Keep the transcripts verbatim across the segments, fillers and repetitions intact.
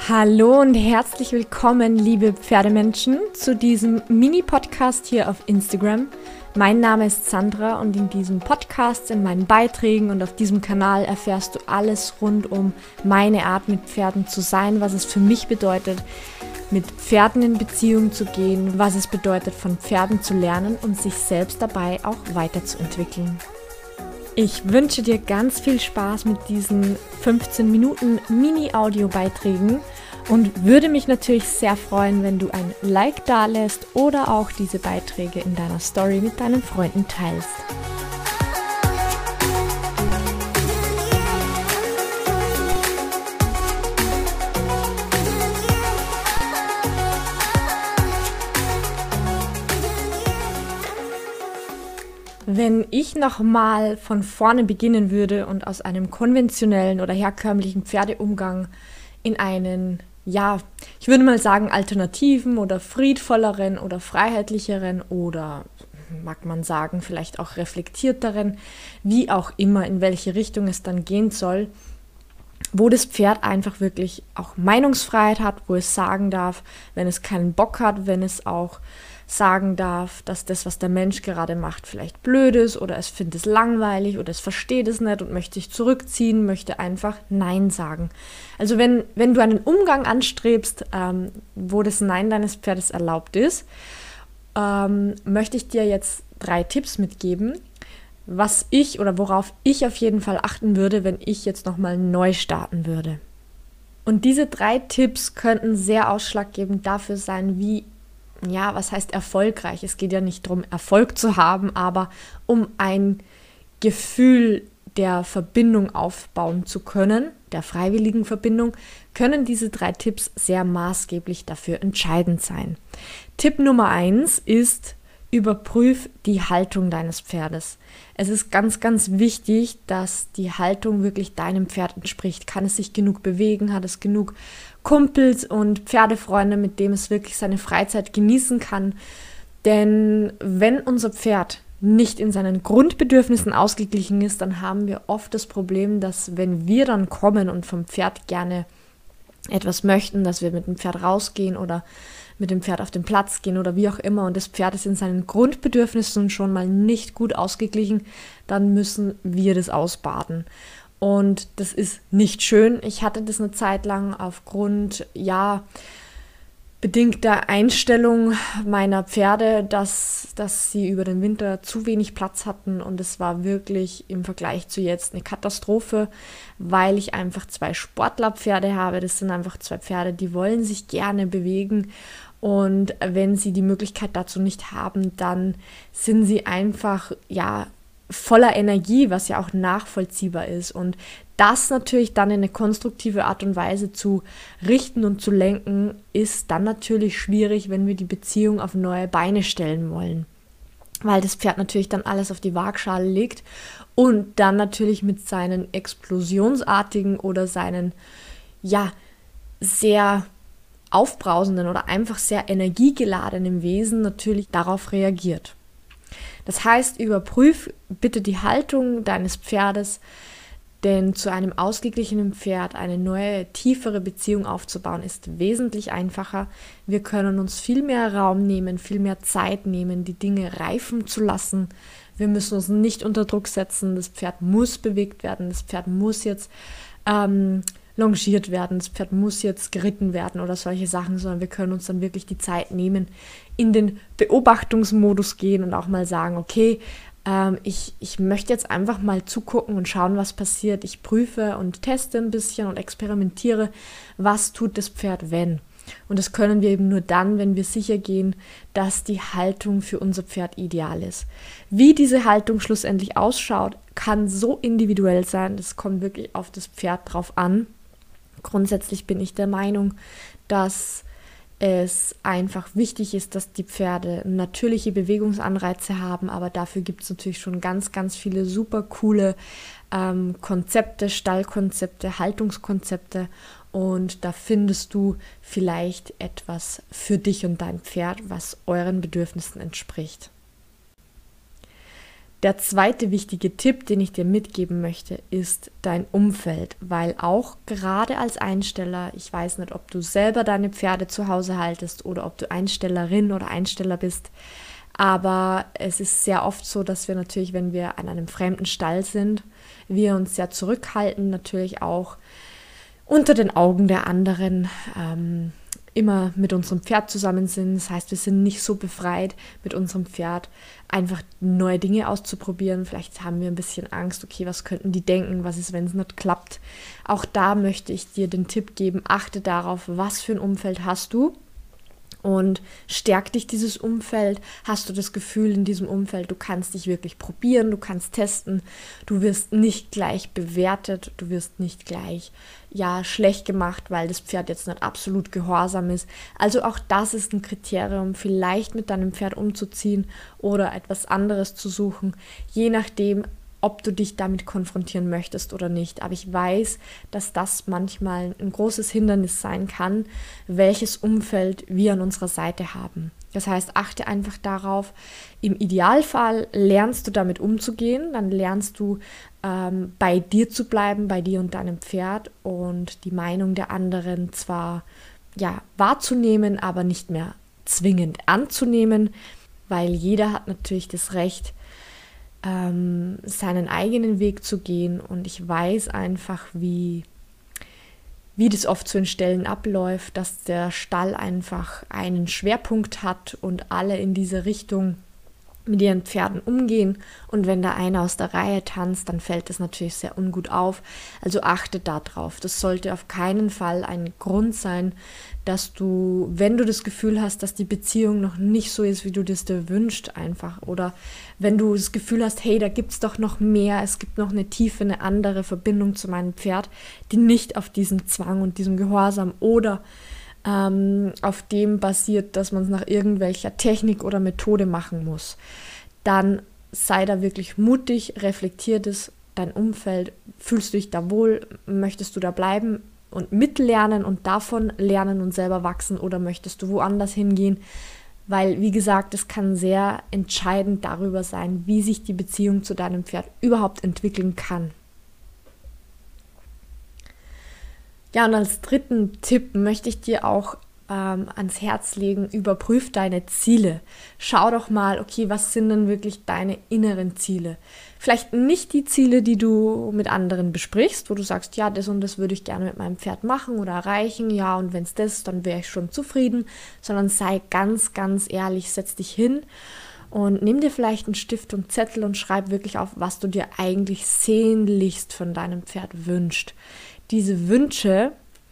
Hallo und herzlich willkommen, liebe Pferdemenschen, zu diesem Mini-Podcast hier auf Instagram. Mein Name ist Sandra und in diesem Podcast, in meinen Beiträgen und auf diesem Kanal erfährst du alles rund um meine Art, mit Pferden zu sein, was es für mich bedeutet, mit Pferden in Beziehung zu gehen, was es bedeutet, von Pferden zu lernen und sich selbst dabei auch weiterzuentwickeln. Ich wünsche dir ganz viel Spaß mit diesen fünfzehn Minuten Mini-Audio-Beiträgen und würde mich natürlich sehr freuen, wenn du ein Like dalässt oder auch diese Beiträge in deiner Story mit deinen Freunden teilst. Wenn ich nochmal von vorne beginnen würde und aus einem konventionellen oder herkömmlichen Pferdeumgang in einen, ja, ich würde mal sagen, alternativen oder friedvolleren oder freiheitlicheren oder, mag man sagen, vielleicht auch reflektierteren, wie auch immer, in welche Richtung es dann gehen soll, wo das Pferd einfach wirklich auch Meinungsfreiheit hat, wo es sagen darf, wenn es keinen Bock hat, wenn es auch sagen darf, dass das, was der Mensch gerade macht, vielleicht blöd ist oder es findet es langweilig oder es versteht es nicht und möchte sich zurückziehen, möchte einfach Nein sagen. Also wenn, wenn du einen Umgang anstrebst, ähm, wo das Nein deines Pferdes erlaubt ist, ähm, möchte ich dir jetzt drei Tipps mitgeben, was ich oder worauf ich auf jeden Fall achten würde, wenn ich jetzt nochmal neu starten würde. Und diese drei Tipps könnten sehr ausschlaggebend dafür sein, wie ja, was heißt erfolgreich? Es geht ja nicht darum, Erfolg zu haben, aber um ein Gefühl der Verbindung aufbauen zu können, der freiwilligen Verbindung, können diese drei Tipps sehr maßgeblich dafür entscheidend sein. Tipp Nummer eins ist, überprüf die Haltung deines Pferdes. Es ist ganz, ganz wichtig, dass die Haltung wirklich deinem Pferd entspricht. Kann es sich genug bewegen? Hat es genug Kumpels und Pferdefreunde, mit denen es wirklich seine Freizeit genießen kann? Denn wenn unser Pferd nicht in seinen Grundbedürfnissen ausgeglichen ist, dann haben wir oft das Problem, dass wenn wir dann kommen und vom Pferd gerne etwas möchten, dass wir mit dem Pferd rausgehen oder mit dem Pferd auf den Platz gehen oder wie auch immer und das Pferd ist in seinen Grundbedürfnissen schon mal nicht gut ausgeglichen, dann müssen wir das ausbaden. Und das ist nicht schön. Ich hatte das eine Zeit lang aufgrund, ja, bedingter Einstellung meiner Pferde, dass, dass sie über den Winter zu wenig Platz hatten und es war wirklich im Vergleich zu jetzt eine Katastrophe, weil ich einfach zwei Sportlerpferde habe. Das sind einfach zwei Pferde, die wollen sich gerne bewegen und wenn sie die Möglichkeit dazu nicht haben, dann sind sie einfach, ja, voller Energie, was ja auch nachvollziehbar ist und das natürlich dann in eine konstruktive Art und Weise zu richten und zu lenken, ist dann natürlich schwierig, wenn wir die Beziehung auf neue Beine stellen wollen, weil das Pferd natürlich dann alles auf die Waagschale legt und dann natürlich mit seinen explosionsartigen oder seinen, ja, sehr aufbrausenden oder einfach sehr energiegeladenen Wesen natürlich darauf reagiert. Das heißt, überprüf bitte die Haltung deines Pferdes, denn zu einem ausgeglichenen Pferd eine neue, tiefere Beziehung aufzubauen, ist wesentlich einfacher. Wir können uns viel mehr Raum nehmen, viel mehr Zeit nehmen, die Dinge reifen zu lassen. Wir müssen uns nicht unter Druck setzen, das Pferd muss bewegt werden, das Pferd muss jetzt ähm, longiert werden, das Pferd muss jetzt geritten werden oder solche Sachen, sondern wir können uns dann wirklich die Zeit nehmen, in den Beobachtungsmodus gehen und auch mal sagen, okay, ähm, ich, ich möchte jetzt einfach mal zugucken und schauen, was passiert. Ich prüfe und teste ein bisschen und experimentiere, was tut das Pferd, wenn. Und das können wir eben nur dann, wenn wir sicher gehen, dass die Haltung für unser Pferd ideal ist. Wie diese Haltung schlussendlich ausschaut, kann so individuell sein, das kommt wirklich auf das Pferd drauf an. Grundsätzlich bin ich der Meinung, dass es einfach wichtig ist, dass die Pferde natürliche Bewegungsanreize haben, aber dafür gibt es natürlich schon ganz, ganz viele super coole ähm, Konzepte, Stallkonzepte, Haltungskonzepte und da findest du vielleicht etwas für dich und dein Pferd, was euren Bedürfnissen entspricht. Der zweite wichtige Tipp, den ich dir mitgeben möchte, ist dein Umfeld, weil auch gerade als Einsteller, ich weiß nicht, ob du selber deine Pferde zu Hause haltest oder ob du Einstellerin oder Einsteller bist, aber es ist sehr oft so, dass wir natürlich, wenn wir an einem fremden Stall sind, wir uns sehr zurückhalten, natürlich auch unter den Augen der anderen ähm, immer mit unserem Pferd zusammen sind. Das heißt, wir sind nicht so befreit, mit unserem Pferd einfach neue Dinge auszuprobieren. Vielleicht haben wir ein bisschen Angst, okay, was könnten die denken, was ist, wenn es nicht klappt. Auch da möchte ich dir den Tipp geben, achte darauf, was für ein Umfeld hast du. Und stärkt dich dieses Umfeld? Hast du das Gefühl in diesem Umfeld, du kannst dich wirklich probieren, du kannst testen, du wirst nicht gleich bewertet, du wirst nicht gleich ja schlecht gemacht, weil das Pferd jetzt nicht absolut gehorsam ist. Also auch das ist ein Kriterium, vielleicht mit deinem Pferd umzuziehen oder etwas anderes zu suchen, je nachdem, ob du dich damit konfrontieren möchtest oder nicht. Aber ich weiß, dass das manchmal ein großes Hindernis sein kann, welches Umfeld wir an unserer Seite haben. Das heißt, achte einfach darauf, im Idealfall lernst du damit umzugehen, dann lernst du ähm, bei dir zu bleiben, bei dir und deinem Pferd und die Meinung der anderen zwar ja, wahrzunehmen, aber nicht mehr zwingend anzunehmen, weil jeder hat natürlich das Recht, seinen eigenen Weg zu gehen und ich weiß einfach, wie, wie das oft so in Stellen abläuft, dass der Stall einfach einen Schwerpunkt hat und alle in diese Richtung mit ihren Pferden umgehen und wenn da einer aus der Reihe tanzt, dann fällt das natürlich sehr ungut auf, also achte da drauf. Das sollte auf keinen Fall ein Grund sein, dass du, wenn du das Gefühl hast, dass die Beziehung noch nicht so ist, wie du das dir wünschst einfach oder wenn du das Gefühl hast, hey, da gibt es doch noch mehr, es gibt noch eine tiefe, eine andere Verbindung zu meinem Pferd, die nicht auf diesem Zwang und diesem Gehorsam oder ähm, auf dem basiert, dass man es nach irgendwelcher Technik oder Methode machen muss, dann sei da wirklich mutig, reflektiert es, dein Umfeld, fühlst du dich da wohl, möchtest du da bleiben und mitlernen und davon lernen und selber wachsen oder möchtest du woanders hingehen? Weil, wie gesagt, es kann sehr entscheidend darüber sein, wie sich die Beziehung zu deinem Pferd überhaupt entwickeln kann. Ja, und als dritten Tipp möchte ich dir auch ähm, ans Herz legen, überprüf deine Ziele. Schau doch mal, okay, was sind denn wirklich deine inneren Ziele? Vielleicht nicht die Ziele, die du mit anderen besprichst, wo du sagst, ja, das und das würde ich gerne mit meinem Pferd machen oder erreichen, ja, und wenn es das ist, dann wäre ich schon zufrieden, sondern sei ganz, ganz ehrlich, setz dich hin und nimm dir vielleicht einen Stift und Zettel und schreib wirklich auf, was du dir eigentlich sehnlichst von deinem Pferd wünschst. Diese Wünsche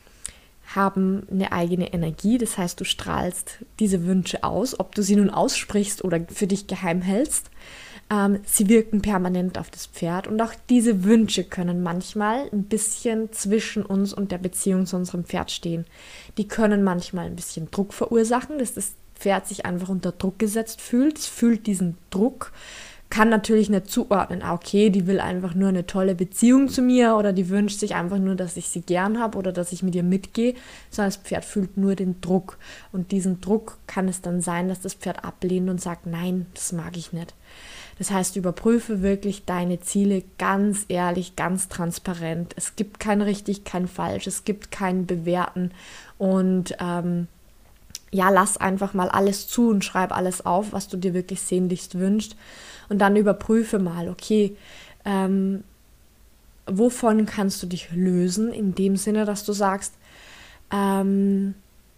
haben eine eigene Energie, das heißt, du strahlst diese Wünsche aus, ob du sie nun aussprichst oder für dich geheim hältst. Ähm, sie wirken permanent auf das Pferd und auch diese Wünsche können manchmal ein bisschen zwischen uns und der Beziehung zu unserem Pferd stehen. Die können manchmal ein bisschen Druck verursachen, dass das Pferd sich einfach unter Druck gesetzt fühlt. Es fühlt diesen Druck, kann natürlich nicht zuordnen, ah, okay, die will einfach nur eine tolle Beziehung zu mir oder die wünscht sich einfach nur, dass ich sie gern habe oder dass ich mit ihr mitgehe, sondern das Pferd fühlt nur den Druck und diesen Druck kann es dann sein, dass das Pferd ablehnt und sagt, nein, das mag ich nicht. Das heißt, überprüfe wirklich deine Ziele ganz ehrlich, ganz transparent. Es gibt kein richtig, kein falsch, es gibt kein Bewerten und ähm, ja, lass einfach mal alles zu und schreib alles auf, was du dir wirklich sehnlichst wünschst. Und dann überprüfe mal, okay, ähm, wovon kannst du dich lösen, in dem Sinne, dass du sagst, ähm,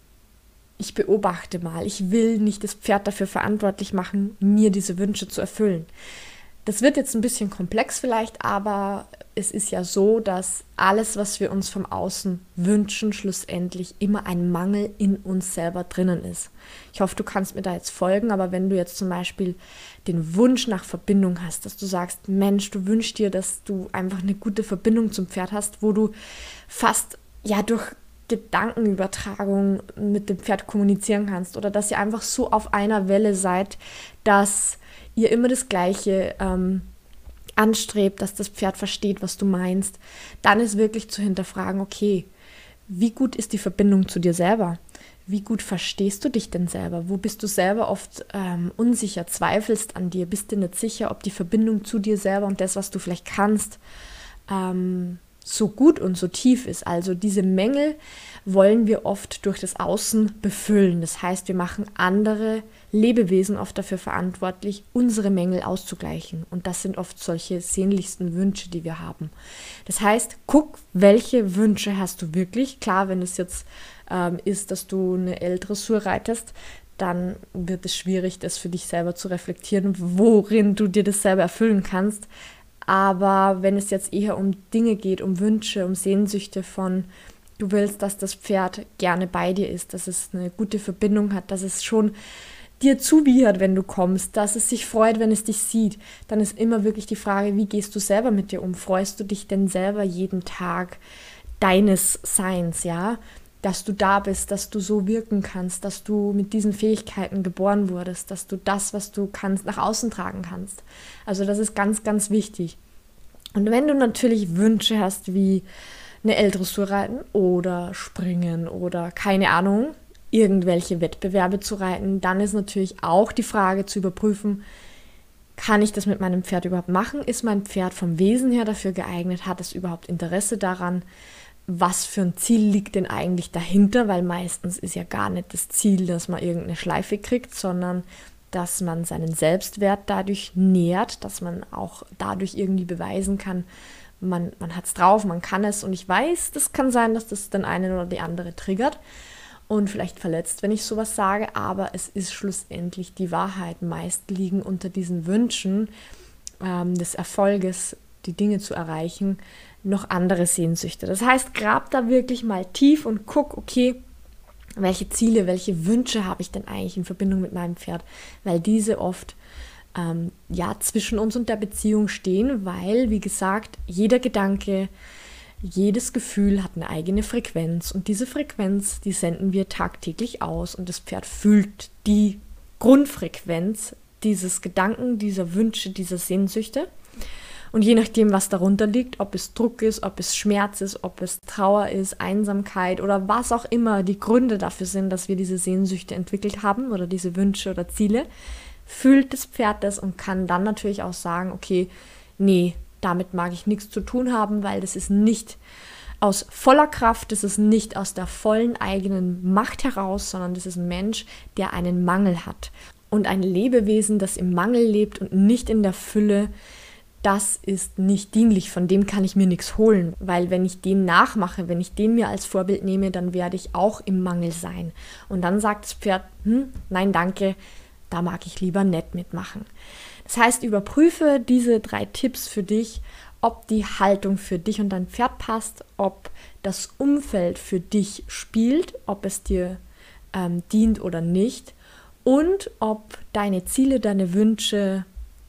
ich beobachte mal, ich will nicht das Pferd dafür verantwortlich machen, mir diese Wünsche zu erfüllen. Das wird jetzt ein bisschen komplex vielleicht, aber es ist ja so, dass alles, was wir uns vom Außen wünschen, schlussendlich immer ein Mangel in uns selber drinnen ist. Ich hoffe, du kannst mir da jetzt folgen, aber wenn du jetzt zum Beispiel den Wunsch nach Verbindung hast, dass du sagst, Mensch, du wünschst dir, dass du einfach eine gute Verbindung zum Pferd hast, wo du fast ja durch Gedankenübertragung mit dem Pferd kommunizieren kannst oder dass ihr einfach so auf einer Welle seid, dass ihr immer das Gleiche ähm, anstrebt, dass das Pferd versteht, was du meinst, dann ist wirklich zu hinterfragen, okay, wie gut ist die Verbindung zu dir selber? wie gut verstehst du dich denn selber? Wo bist du selber oft ähm, unsicher, zweifelst an dir, bist dir nicht sicher, ob die Verbindung zu dir selber und das, was du vielleicht kannst, ähm, so gut und so tief ist. Also diese Mängel wollen wir oft durch das Außen befüllen. Das heißt, wir machen andere Lebewesen oft dafür verantwortlich, unsere Mängel auszugleichen. Und das sind oft solche sehnlichsten Wünsche, die wir haben. Das heißt, guck, welche Wünsche hast du wirklich. Klar, wenn es jetzt ähm, ist, dass du eine L-Dressur reitest, dann wird es schwierig, das für dich selber zu reflektieren, worin du dir das selber erfüllen kannst. Aber wenn es jetzt eher um Dinge geht, um Wünsche, um Sehnsüchte von, du willst, dass das Pferd gerne bei dir ist, dass es eine gute Verbindung hat, dass es schon dir zuwiehert, wenn du kommst, dass es sich freut, wenn es dich sieht, dann ist immer wirklich die Frage, wie gehst du selber mit dir um? Freust du dich denn selber jeden Tag deines Seins, ja? Dass du da bist, dass du so wirken kannst, dass du mit diesen Fähigkeiten geboren wurdest, dass du das, was du kannst, nach außen tragen kannst. Also das ist ganz, ganz wichtig. Und wenn du natürlich Wünsche hast, wie eine L-Dressur reiten oder springen oder keine Ahnung, irgendwelche Wettbewerbe zu reiten, dann ist natürlich auch die Frage zu überprüfen, kann ich das mit meinem Pferd überhaupt machen? Ist mein Pferd vom Wesen her dafür geeignet? Hat es überhaupt Interesse daran? Was für ein Ziel liegt denn eigentlich dahinter? Weil meistens ist ja gar nicht das Ziel, dass man irgendeine Schleife kriegt, sondern dass man seinen Selbstwert dadurch nährt, dass man auch dadurch irgendwie beweisen kann, man, man hat es drauf, man kann es. Und ich weiß, das kann sein, dass das den einen oder die andere triggert und vielleicht verletzt, wenn ich sowas sage, aber es ist schlussendlich die Wahrheit. Meist liegen unter diesen Wünschen ähm, des Erfolges, die Dinge zu erreichen, noch andere Sehnsüchte. Das heißt, grab da wirklich mal tief und guck, okay, welche Ziele, welche Wünsche habe ich denn eigentlich in Verbindung mit meinem Pferd, weil diese oft ähm, ja zwischen uns und der Beziehung stehen, weil, wie gesagt, jeder Gedanke, jedes Gefühl hat eine eigene Frequenz und diese Frequenz, die senden wir tagtäglich aus und das Pferd fühlt die Grundfrequenz dieses Gedanken, dieser Wünsche, dieser Sehnsüchte. Und je nachdem, was darunter liegt, ob es Druck ist, ob es Schmerz ist, ob es Trauer ist, Einsamkeit oder was auch immer die Gründe dafür sind, dass wir diese Sehnsüchte entwickelt haben oder diese Wünsche oder Ziele, fühlt das Pferd das und kann dann natürlich auch sagen, okay, nee, damit mag ich nichts zu tun haben, weil das ist nicht aus voller Kraft, das ist nicht aus der vollen eigenen Macht heraus, sondern das ist ein Mensch, der einen Mangel hat. Und ein Lebewesen, das im Mangel lebt und nicht in der Fülle, das ist nicht dienlich, von dem kann ich mir nichts holen, weil wenn ich den nachmache, wenn ich den mir als Vorbild nehme, dann werde ich auch im Mangel sein. Und dann sagt das Pferd, hm, nein, danke, da mag ich lieber nicht mitmachen. Das heißt, überprüfe diese drei Tipps für dich, ob die Haltung für dich und dein Pferd passt, ob das Umfeld für dich spielt, ob es dir ähm, dient oder nicht und ob deine Ziele, deine Wünsche,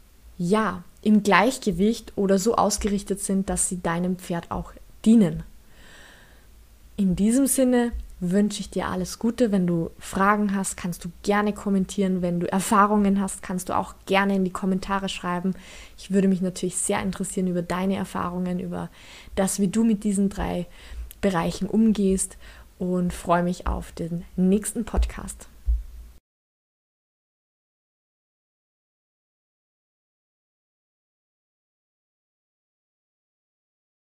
ja, im Gleichgewicht oder so ausgerichtet sind, dass sie deinem Pferd auch dienen. In diesem Sinne wünsche ich dir alles Gute. Wenn du Fragen hast, kannst du gerne kommentieren. Wenn du Erfahrungen hast, kannst du auch gerne in die Kommentare schreiben. Ich würde mich natürlich sehr interessieren über deine Erfahrungen, über das, wie du mit diesen drei Bereichen umgehst und freue mich auf den nächsten Podcast.